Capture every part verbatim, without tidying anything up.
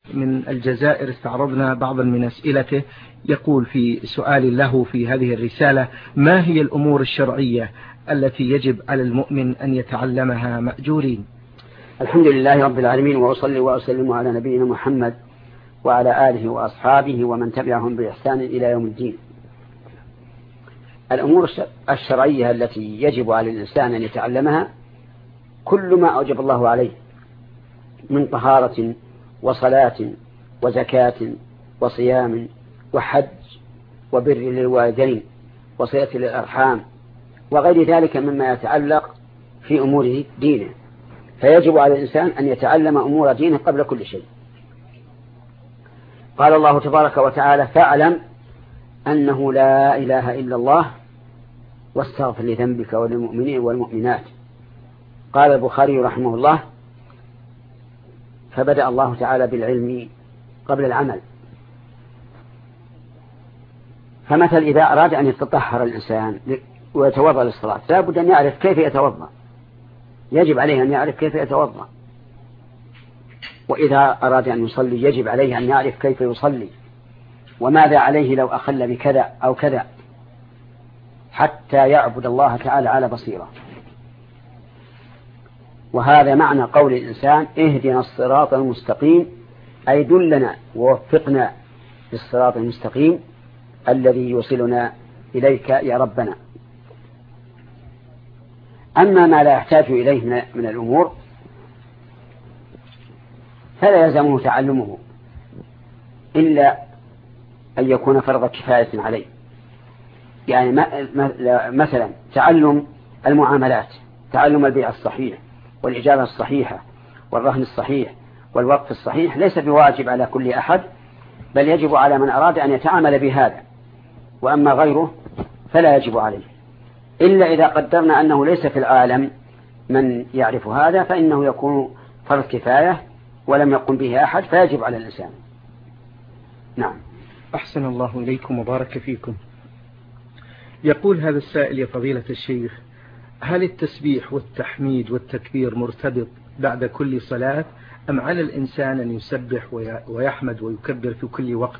من الجزائر استعرضنا بعضا من أسئلته. يقول في سؤال له في هذه الرسالة: ما هي الأمور الشرعية التي يجب على المؤمن أن يتعلمها مأجورين؟ الحمد لله رب العالمين، وأصلي وأسلم على نبينا محمد وعلى آله وأصحابه ومن تبعهم بإحسان إلى يوم الدين. الأمور الشرعية التي يجب على الإنسان أن يتعلمها كل ما أوجب الله عليه من طهارة وصلاة وزكاة وصيام وحج وبر للوالدين وصلة للأرحام وغير ذلك مما يتعلق في أمور دينه، فيجب على الإنسان أن يتعلم أمور دينه قبل كل شيء. قال الله تبارك وتعالى: فاعلم أنه لا إله إلا الله واستغفر لذنبك وللمؤمنين والمؤمنات. قال البخاري رحمه الله: فبدأ الله تعالى بالعلم قبل العمل. فمثل إذا أراد أن يتطهر الإنسان ويتوضأ للصلاة لا بد أن يعرف كيف يتوضأ، يجب عليه أن يعرف كيف يتوضأ. وإذا أراد أن يصلي يجب عليه أن يعرف كيف يصلي وماذا عليه لو أخل بكذا أو كذا، حتى يعبد الله تعالى على بصيرة. وهذا معنى قول الإنسان: اهدنا الصراط المستقيم، أي دلنا ووفقنا للصراط المستقيم الذي يوصلنا إليك يا ربنا. أما ما لا يحتاج إليه من الأمور فلا يلزمه تعلمه إلا أن يكون فرض كفاية عليه. يعني مثلا تعلم المعاملات، تعلم البيع الصحيح والإجابة الصحيحة والرهن الصحيح والوقف الصحيح ليس بواجب على كل أحد، بل يجب على من أراد أن يتعامل بهذا، وأما غيره فلا يجب عليه، إلا إذا قدرنا أنه ليس في العالم من يعرف هذا فإنه يكون فرض كفاية ولم يقم به أحد فيجب على الإنسان. نعم. أحسن الله إليكم وبارك فيكم. يقول هذا السائل: يا فضيلة الشيخ، هل التسبيح والتحميد والتكبير مرتبط بعد كل صلاة، أم على الإنسان أن يسبح ويحمد ويكبر في كل وقت؟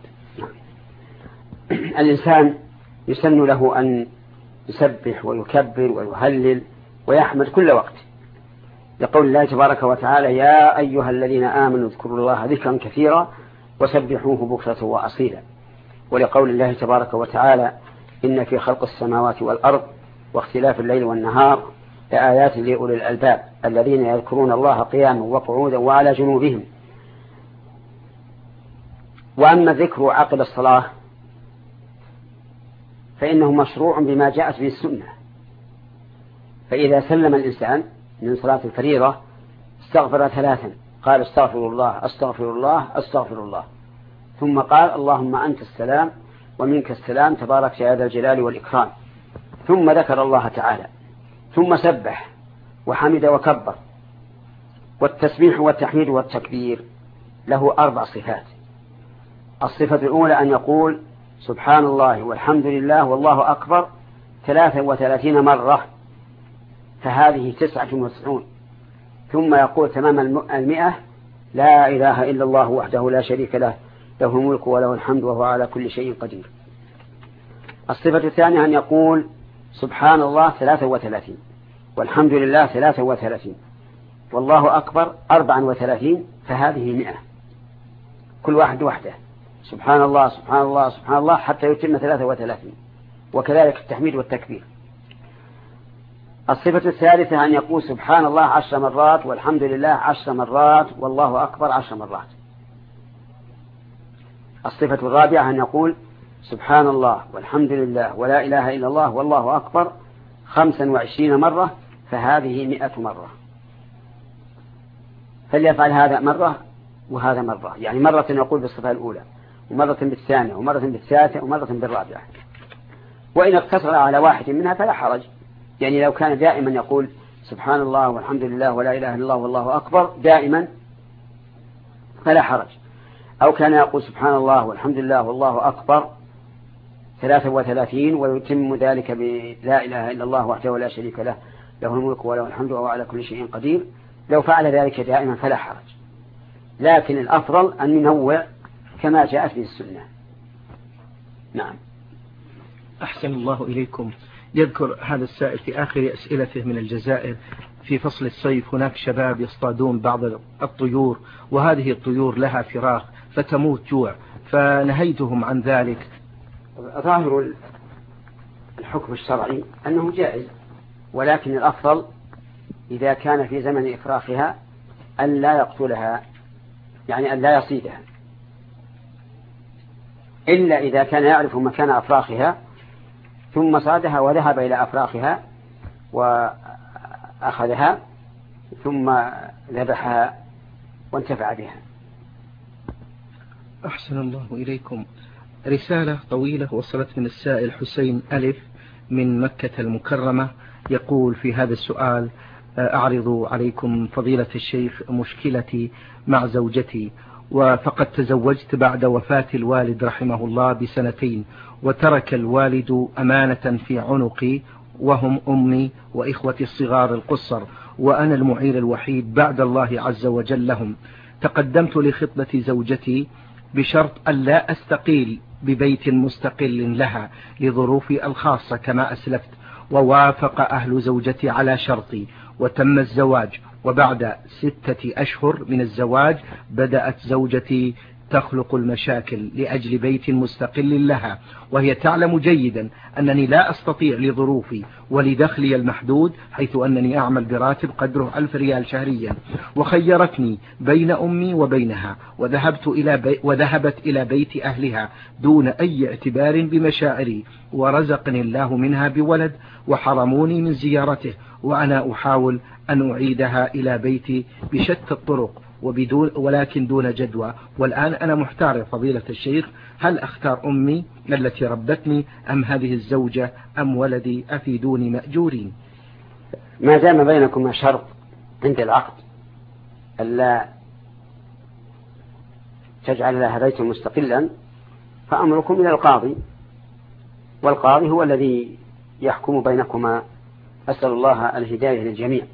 الإنسان يسن له أن يسبح ويكبر ويهلل ويحمد كل وقت، لقول الله تبارك وتعالى: يا أيها الذين آمنوا اذكروا الله ذكرا كثيرا وسبحوه بكرة وأصيلا. ولقول الله تبارك وتعالى: إن في خلق السماوات والأرض واختلاف الليل والنهار لآيات لأولي الألباب الذين يذكرون الله قياما وقعودا وعلى جنوبهم. وأما الذكر عقب الصلاة فإنه مشروع بما جاءت به السنة. فإذا سلم الإنسان من صلاة الفريضة استغفر ثلاثا، قال: استغفر الله استغفر الله استغفر الله، ثم قال: اللهم أنت السلام ومنك السلام تبارك يا ذا الجلال والإكرام، ثم ذكر الله تعالى، ثم سبح وحمد وكبر. والتسبيح والتحميد والتكبير له أربع صفات. الصفة الأولى أن يقول: سبحان الله والحمد لله والله أكبر ثلاثة وثلاثين مرة، فهذه تسعة وتسعون. ثم يقول تمام المئة: لا إله إلا الله وحده لا شريك له، له الملك وله الحمد وهو على كل شيء قدير. الصفة الثانية أن يقول: سبحان الله ثلاثة وثلاثين والحمد لله ثلاثة وثلاثين والله أكبر أربعا وثلاثين، فهذه مئة، كل واحد وحده، سبحان الله سبحان الله سبحان الله حتى يتم ثلاثة وثلاثين. وكذلك التحميد والتكبير. الصفة الثالثة أن يقول: سبحان الله عشر مرات والحمد لله عشر مرات والله أكبر عشر مرات. الصفة الرابعة أن يقول: سبحان الله والحمد لله ولا إله إلا الله والله أكبر خمسا وعشرين مرة، فهذه مئة مرة. فليفعل هذا مرة وهذا مرة، يعني مرة يقول بالصفة الأولى ومرة بالثانية ومرة بالثالثة ومرة بالرابعة. وإن اقتصر على واحد منها فلا حرج، يعني لو كان دائما يقول سبحان الله والحمد لله ولا إله إلا الله والله أكبر دائما فلا حرج، أو كان يقول سبحان الله والحمد لله والله أكبر ثلاثة وثلاثين ويتم ذلك بلا إله إلا الله وحده لا شريك له، له الملك وله الحمد وهو على كل شيء قدير، لو فعل ذلك دائما فلا حرج، لكن الأفضل أن ننوع كما جاءت به السنة. نعم. أحسن الله إليكم. يذكر هذا السائل في آخر أسئلته من الجزائر: في فصل الصيف هناك شباب يصطادون بعض الطيور، وهذه الطيور لها فراخ فتموت جوع، فنهيتهم عن ذلك. ظاهر الحكم الشرعي أنه جائز، ولكن الأفضل إذا كان في زمن إفراخها أن لا يقتلها، يعني أن لا يصيدها، إلا إذا كان يعرف مكان أفراخها ثم صادها وذهب إلى أفراخها وأخذها ثم ذبحها وانتفع بها. أحسن الله إليكم. رسالة طويلة وصلت من السائل حسين ألف من مكة المكرمة، يقول في هذا السؤال: أعرض عليكم فضيلة الشيخ مشكلتي مع زوجتي، وفقد تزوجت بعد وفاة الوالد رحمه الله بسنتين، وترك الوالد أمانة في عنقي وهم أمي وإخوتي الصغار القصر، وأنا المعيل الوحيد بعد الله عز وجل لهم. تقدمت لخطبة زوجتي بشرط ألا أستقيل ببيت مستقل لها لظروفي الخاصة كما أسلفت، ووافق أهل زوجتي على شرطي وتم الزواج. وبعد ستة أشهر من الزواج بدأت زوجتي تخلق المشاكل لأجل بيت مستقل لها، وهي تعلم جيدا أنني لا أستطيع لظروفي ولدخلي المحدود، حيث أنني أعمل براتب قدره ألف ريال شهريا، وخيرتني بين أمي وبينها، وذهبت إلى بي وذهبت إلى بيت أهلها دون أي اعتبار بمشاعري، ورزقني الله منها بولد وحرموني من زيارته، وأنا أحاول أن أعيدها إلى بيتي بشتى الطرق وبدون ولكن دون جدوى. والآن أنا محتار فضيلة الشيخ، هل أختار أمي التي ربتني أم هذه الزوجة أم ولدي؟ أفيدوني مأجورين. ما دام بينكما شرط عند العقد ألا تجعل لها بيتا مستقلا فأمركم إلى القاضي، والقاضي هو الذي يحكم بينكما. أسأل الله الهداية للجميع.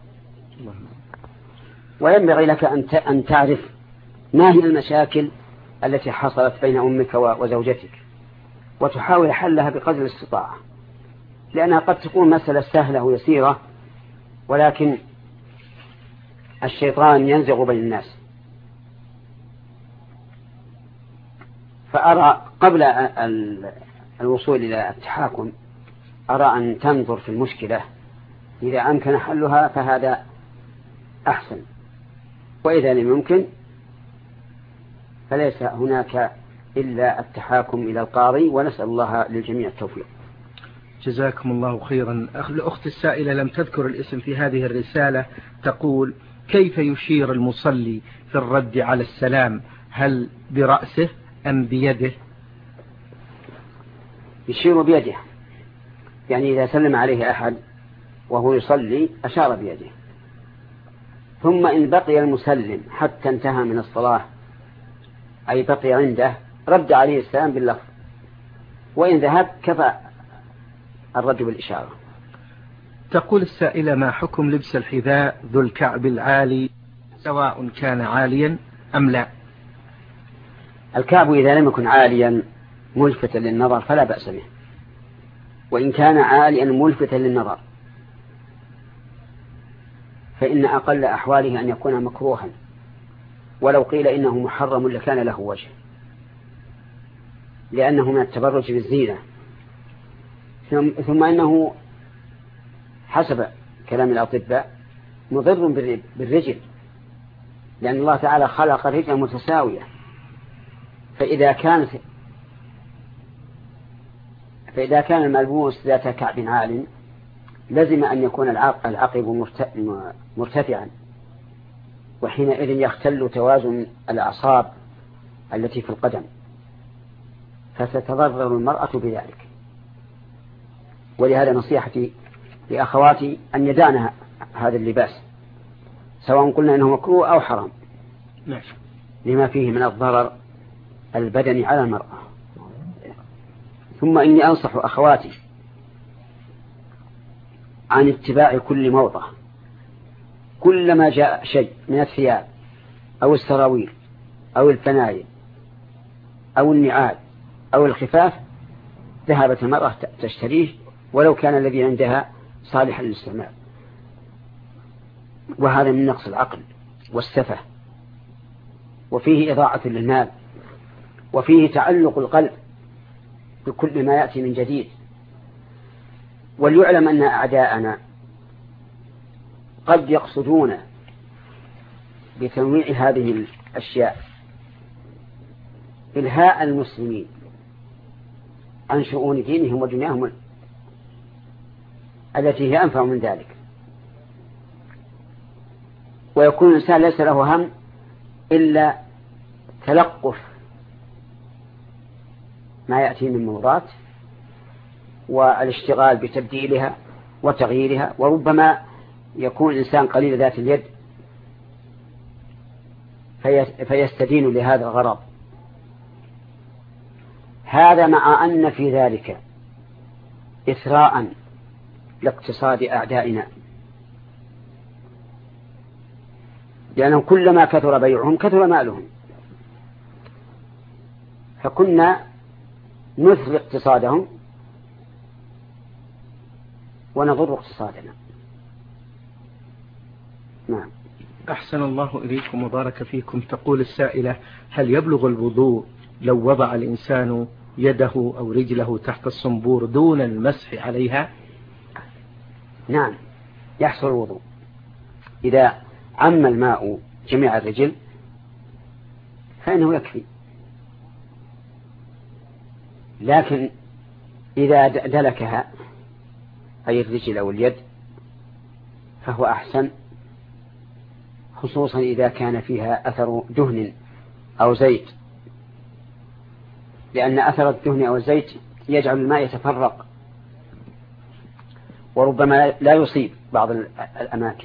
وينبغي لك أن تعرف ما هي المشاكل التي حصلت بين أمك وزوجتك، وتحاول حلها بقدر الاستطاعة، لأنها قد تكون مسألة سهلة ويسيرة، ولكن الشيطان ينزغ بين الناس. فأرى قبل الوصول إلى التحاكم أرى أن تنظر في المشكلة، إذا أمكن حلها فهذا أحسن، وإذا لم يمكن فليس هناك إلا التحاكم إلى القاضي، ونسأل الله للجميع التوفيق. جزاكم الله خيرا. الأخت السائلة لم تذكر الاسم في هذه الرسالة، تقول: كيف يشير المصلي في الرد على السلام؟ هل برأسه أم بيده؟ يشير بيده، يعني إذا سلم عليه أحد وهو يصلي أشار بيده، ثم إن بقي المسلم حتى انتهى من الصلاة أي بقي عنده رد عليه السلام باللفظ، وإن ذهب كفى الرد بالإشارة. تقول السائلة: ما حكم لبس الحذاء ذو الكعب العالي سواء كان عاليا أم لا؟ الكعب إذا لم يكن عاليا ملفتا للنظر فلا بأس به، وإن كان عاليا ملفتا للنظر فإن أقل أحواله أن يكون مكروها، ولو قيل إنه محرم لكان له وجه، لأنه من التبرج بالزينة. ثم إنه حسب كلام الأطباء مضر بالرجل، لأن الله تعالى خلق الرجل متساوية، فإذا كانت فإذا كان الملبوس ذات كعب عال لازم أن يكون العقب مرتفعا، وحينئذ يختل توازن الأعصاب التي في القدم، فستتضرر المرأة بذلك. ولهذا نصيحتي لأخواتي أن يدعن هذا اللباس، سواء قلنا إنه مكروه أو حرام، لما فيه من الضرر البدني على المرأة. ثم إني أنصح أخواتي عن اتباع كل موضة، كلما جاء شيء من الثياب أو السراويل أو الفنايل أو النعال أو الخفاف ذهبت المرأة تشتريه ولو كان الذي عندها صالحا للاستعمال. وهذا من نقص العقل والسفه، وفيه إضاعة للمال، وفيه تعلق القلب بكل ما يأتي من جديد. وليعلم أن أعداءنا قد يقصدون بتنويع هذه الأشياء إلهاء المسلمين عن شؤون دينهم ودنياهم التي هي أنفع من ذلك، ويكون الإنسان ليس له هم إلا تلقف ما يأتي من مرات والاشتغال بتبديلها وتغييرها. وربما يكون الإنسان قليل ذات اليد فيستدين لهذا الغرض. هذا مع أن في ذلك إثراء لاقتصاد أعدائنا، لأنه كلما كثر بيعهم كثر مالهم، فكنا نثري اقتصادهم ونضر اقتصادنا. نعم. أحسن الله إليكم وبارك فيكم. تقول السائلة: هل يبلغ الوضوء لو وضع الإنسان يده أو رجله تحت الصنبور دون المسح عليها؟ نعم، يحصل الوضوء إذا عم الماء جميع الرجل فإنه يكفي. لكن إذا دلكها أي الرجل أو اليد فهو أحسن، خصوصا إذا كان فيها أثر دهن أو زيت، لأن أثر الدهن أو الزيت يجعل الماء يتفرق وربما لا يصيب بعض الأماكن.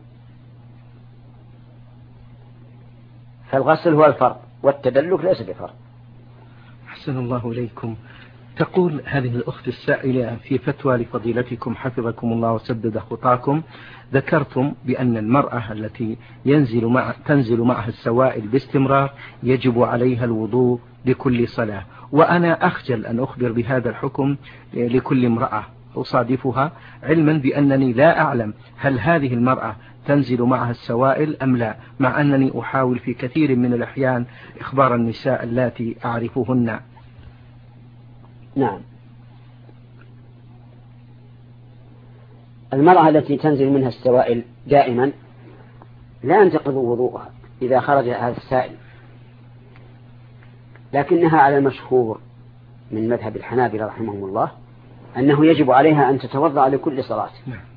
فالغسل هو الفرض والتدلك ليس بفرض. أحسن الله إليكم. تقول هذه الأخت السائلة: في فتوى لفضيلتكم حفظكم الله وسدد خطاكم، ذكرتم بأن المرأة التي ينزل مع تنزل معها السوائل باستمرار يجب عليها الوضوء لكل صلاة، وأنا أخجل أن أخبر بهذا الحكم لكل امرأة أصادفها، علما بأنني لا أعلم هل هذه المرأة تنزل معها السوائل أم لا، مع أنني أحاول في كثير من الأحيان إخبار النساء اللاتي أعرفهن. نعم، المرأة التي تنزل منها السوائل دائما لا ينتقض وضوءها إذا خرج هذا السائل، لكنها على المشهور من مذهب الحنابلة رحمهم الله أنه يجب عليها أن تتوضأ لكل صلاة.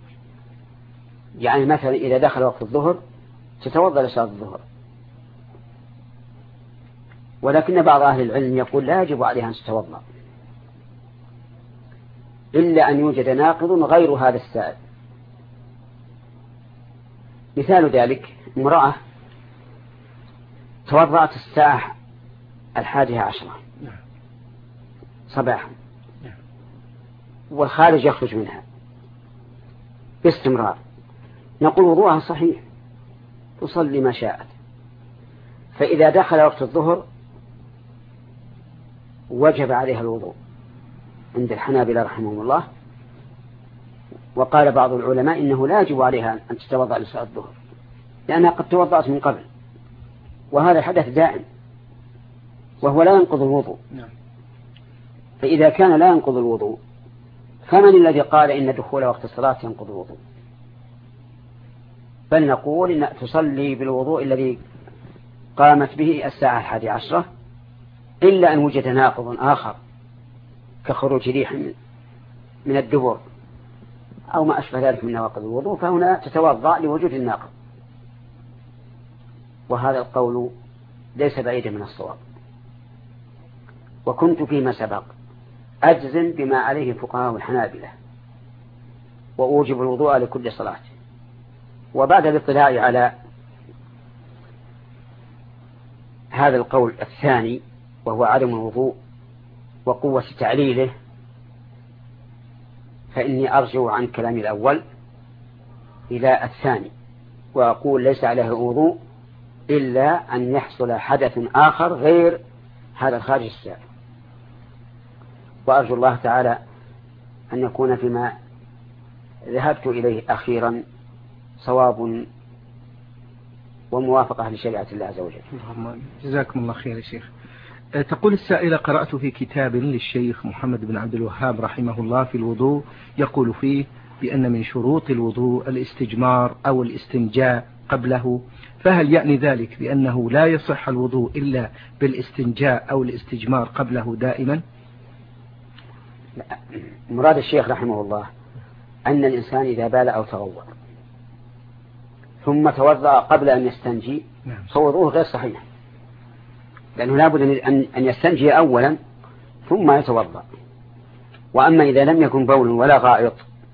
يعني مثلا إذا دخل وقت الظهر تتوضأ لصلاة الظهر، ولكن بعض أهل العلم يقول لا يجب عليها أن تتوضأ إلا أن يوجد ناقض غير هذا السائل. مثال ذلك امرأة توضأت الساعة الحادية عشرة صباحا والخارج يخرج منها باستمرار، نقول وضوءها صحيح تصلي ما شاءت. فإذا دخل وقت الظهر وجب عليها الوضوء عند الحنابلة رحمهم الله. وقال بعض العلماء إنه لا يجب عليها أن تتوضأ لصلاة الظهر لأنها قد توضأت من قبل، وهذا حدث دائم وهو لا ينقض الوضوء. فإذا كان لا ينقض الوضوء فمن الذي قال إن دخول وقت الصلاة ينقض الوضوء؟ بل نقول إن تصلي بالوضوء الذي قامت به الساعة الحادية عشرة إلا أن وجد ناقض آخر كخروج ريح من الدبر أو ما أشبه ذلك من نواقض الوضوء، فهنا تتوضأ لوجود الناقض. وهذا القول ليس بعيدا من الصواب. وكنت فيما سبق أجزم بما عليه فقهاء الحنابلة وأوجب الوضوء لكل صلاة. وبعد الاطلاع على هذا القول الثاني وهو عدم الوضوء وقوة تعليله، فإني أرجع عن كلامي الأول إلى الثاني وأقول ليس عليه وضوء إلا أن يحصل حدث آخر غير هذا الخارج السابق. وأرجو الله تعالى أن يكون فيما ذهبت إليه أخيرا صواب وموافقة لشريعة الله عز وجل. جزاكم الله خير يا شيخ. تقول السائلة: قرأت في كتاب للشيخ محمد بن عبد الوهاب رحمه الله في الوضوء يقول فيه بأن من شروط الوضوء الاستجمار أو الاستنجاء قبله، فهل يعني ذلك بأنه لا يصح الوضوء إلا بالاستنجاء أو الاستجمار قبله دائما؟ مراد الشيخ رحمه الله أن الإنسان إذا بال أو تغوط ثم توضأ قبل أن يستنجي فوضوءه غير صحيح، لأنه لا بد أن يستنجي أولا ثم يتوضأ. وأما إذا لم يكن بول ولا غائط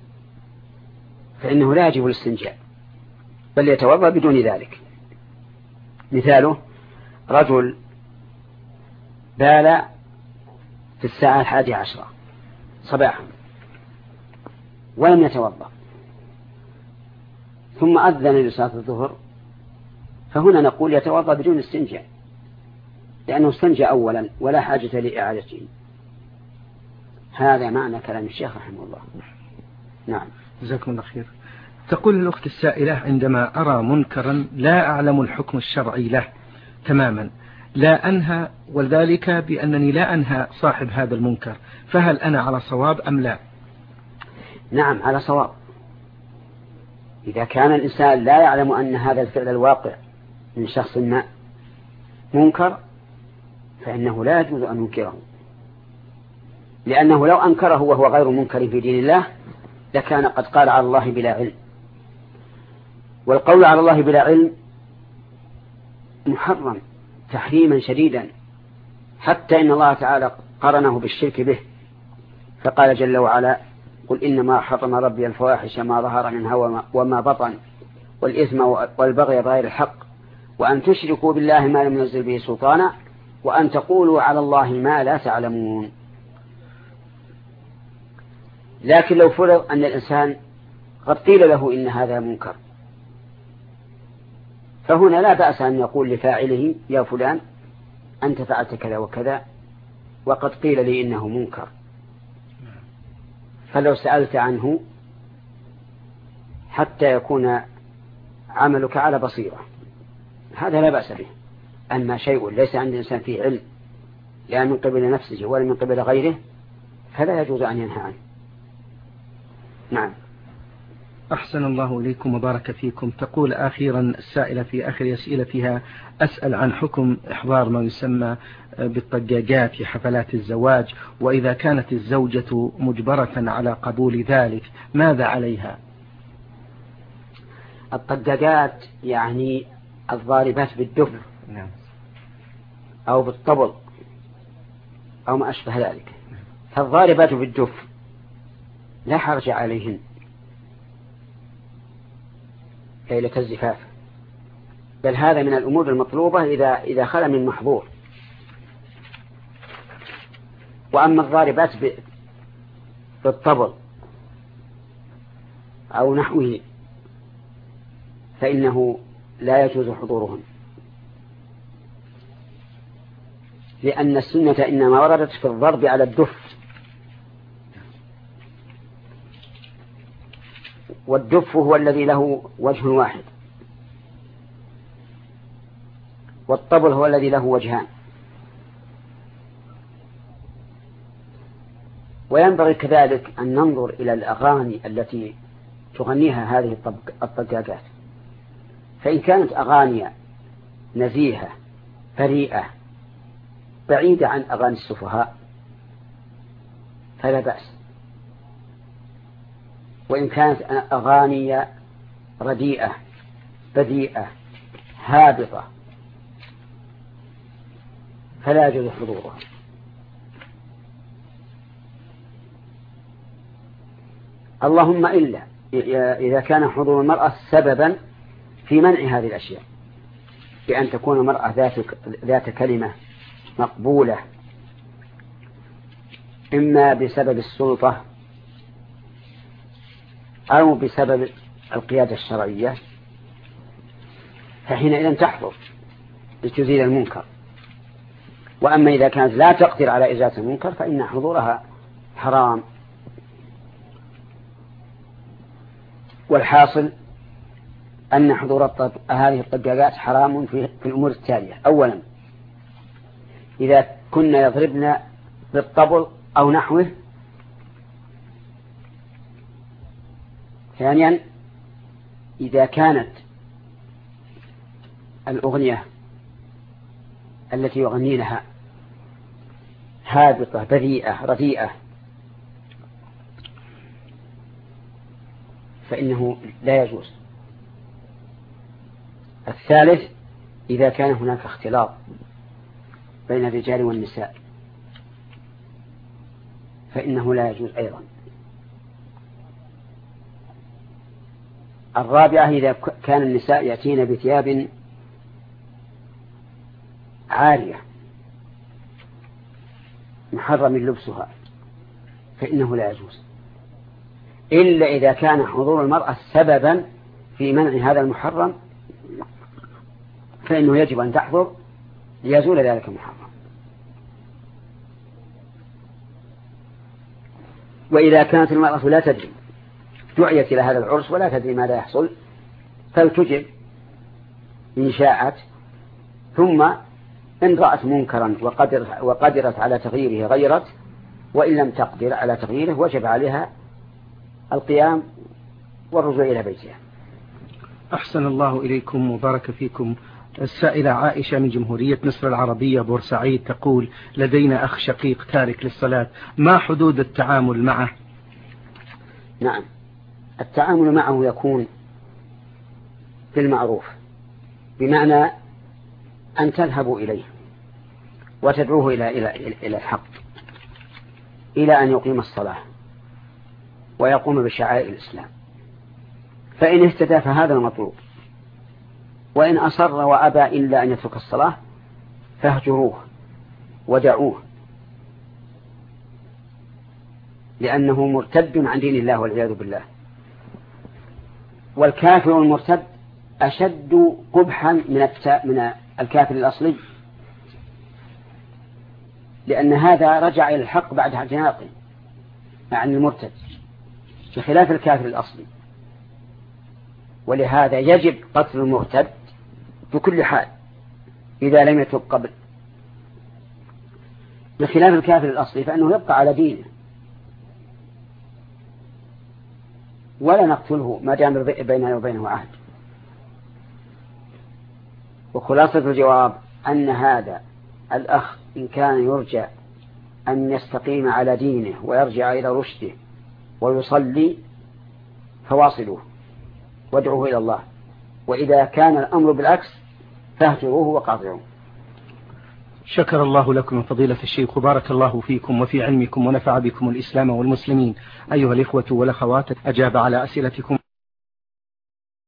فإنه لا يجب الاستنجاء بل يتوضأ بدون ذلك. مثاله: رجل بال في الساعة الحادية عشرة صباحا ولم يتوضأ ثم أذن لصلاة الظهر، فهنا نقول يتوضأ بدون استنجاء لأنه استنجى أولا ولا حاجة لإعادته. هذا معنى كلام الشيخ رحمه الله. نعم. جزاكم الله خير. تقول الأخت السائلة: عندما أرى منكرا لا أعلم الحكم الشرعي له تماما لا أنهى، وذلك بأنني لا أنهى صاحب هذا المنكر، فهل أنا على صواب أم لا؟ نعم على صواب. إذا كان الإنسان لا يعلم أن هذا الفعل الواقع من شخص ما منكر فإنه لا يجوز أن ينكره، لأنه لو أنكره وهو غير منكر في دين الله لكان قد قال على الله بلا علم، والقول على الله بلا علم محرم تحريما شديدا، حتى إن الله تعالى قرنه بالشرك به فقال جل وعلا: قل إنما حرم ربي الفواحش ما ظهر منها وما بطن والإثم والبغي بغير الحق وأن تشركوا بالله ما لم ينزل به سلطانا وأن تقولوا على الله ما لا تعلمون. لكن لو فرض أن الإنسان قد قيل له إن هذا منكر فهنا لا بأس أن يقول لفاعله: يا فلان أنت فعلت كذا وكذا وقد قيل لي إنه منكر، فلو سألت عنه حتى يكون عملك على بصيرة هذا لا بأس به. أما شيء ليس عند الإنسان فيه علم لا من قبل نفسه ولا من قبل غيره فلا يجوز أن ينهى عنه. نعم. أحسن الله إليكم وبارك فيكم. تقول أخيرا السائلة في آخر أسئلتها: أسأل عن حكم إحضار ما يسمى بالطقاقات في حفلات الزواج، وإذا كانت الزوجة مجبرة على قبول ذلك ماذا عليها؟ الطقاقات يعني الضاربات بالدف أو بالطبل أو ما أشبه ذلك، فالضاربات بالدف لا حرج عليهن ليلة الزفاف، بل هذا من الأمور المطلوبة إذا إذا خلا من محظور. وأما الضاربات بالطبل أو نحوه فإنه لا يجوز حضورهم، لأن السنة إنما وردت في الضرب على الدف، والدف هو الذي له وجه واحد، والطبل هو الذي له وجهان. وينبغي كذلك أن ننظر إلى الأغاني التي تغنيها هذه الطقاقات، فإن كانت أغاني نزيهة بريئة بعيدة عن أغاني السفهاء فلا بأس، وإن كانت أغاني رديئة بذيئة هابطة فلا يجوز حضورها. اللهم إلا إذا كان حضور المرأة سببا في منع هذه الأشياء، بأن تكون المرأة ذات ذات كلمة مقبولة إما بسبب السلطة أو بسبب القيادة الشرعية، فحينئذ تحضر لتزيل المنكر. وأما إذا كانت لا تقدر على إزالة المنكر فإن حضورها حرام. والحاصل أن حضور الطب... هذه الطباقات حرام في... في الأمور التالية. أولا إذا كنا يضربن بالطبل أو نحوه. ثانيا إذا كانت الأغنية التي يغنينها هابطة بذيئة رديئة فإنه لا يجوز. الثالث إذا كان هناك اختلاط بين الرجال والنساء فإنه لا يجوز أيضا. الرابعة إذا كان النساء يأتين بثياب عارية محرم لبسها فإنه لا يجوز، إلا إذا كان حضور المرأة سببا في منع هذا المحرم فإنه يجب أن تحضر ليزول ذلك المحرم. وإذا كانت المرأة لا تدري دعيت إلى هذا العرس ولا تدري ماذا يحصل فلتجب إن شاءت، ثم إن رأت منكرا وقدر وقدرت على تغييره غيرت، وإن لم تقدر على تغييره وجب عليها القيام والرجوع إلى بيتها. أحسن الله إليكم وبارك فيكم. السائلة عائشة من جمهورية مصر العربية بورسعيد تقول: لدينا أخ شقيق تارك للصلاة، ما حدود التعامل معه؟ نعم، التعامل معه يكون بالمعروف، بمعنى أن تذهبوا إليه وتدعوه إلى إلى إلى الحق، إلى أن يقيم الصلاة ويقوم بشعائر الإسلام، فإن اهتدى فهذا المطلوب، وإن أصر وأبى إلا أن يترك الصلاة فاهجروه ودعوه، لأنه مرتد عن دين الله والعياذ بالله. والكافر المرتد أشد قبحا من من الكافر الأصلي، لأن هذا رجع إلى الحق بعد اعتناقه عن المرتد بخلاف الكافر الأصلي. ولهذا يجب قتل المرتد بكل حال إذا لم يتب قبل، بخلاف الكافر الأصلي فإنه يبقى على دينه ولا نقتله ما دام بيننا وبينه عهد. وخلاصة الجواب أن هذا الأخ إن كان يرجى أن يستقيم على دينه ويرجع إلى رشده ويصلي فواصلوه وادعوه إلى الله، وإذا كان الأمر بالعكس فاهجروه وقاطعوه. شكر الله لكم فضيلة الشيخ وبارك الله فيكم وفي علمكم ونفع بكم الإسلام والمسلمين. أيها الإخوة والأخوات، أجاب على أسئلتكم